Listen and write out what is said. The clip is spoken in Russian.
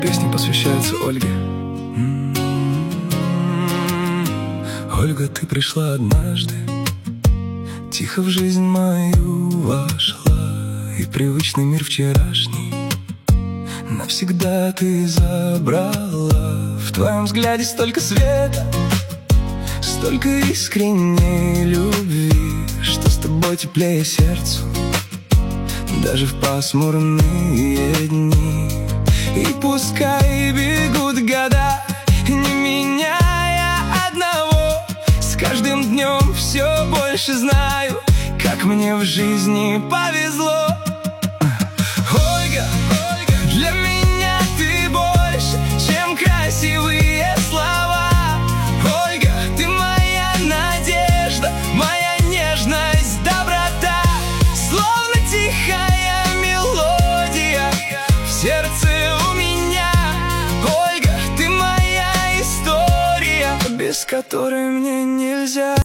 Песни посвящаются Ольге. Ольга, ты пришла однажды, тихо в жизнь мою вошла, и привычный мир вчерашний навсегда ты забрала. В твоем взгляде столько света, столько искренней любви, что с тобой теплее сердцу даже в пасмурные дни. И пускай бегут года, не меняя одного, с каждым днем все больше знаю, как мне в жизни повезло. Ольга, для меня ты больше, чем красивые слова. Ольга, ты моя надежда, моя нежность, доброта, словно тихая мелодия в сердце у меня. Ольга, ты моя история, без которой мне нельзя.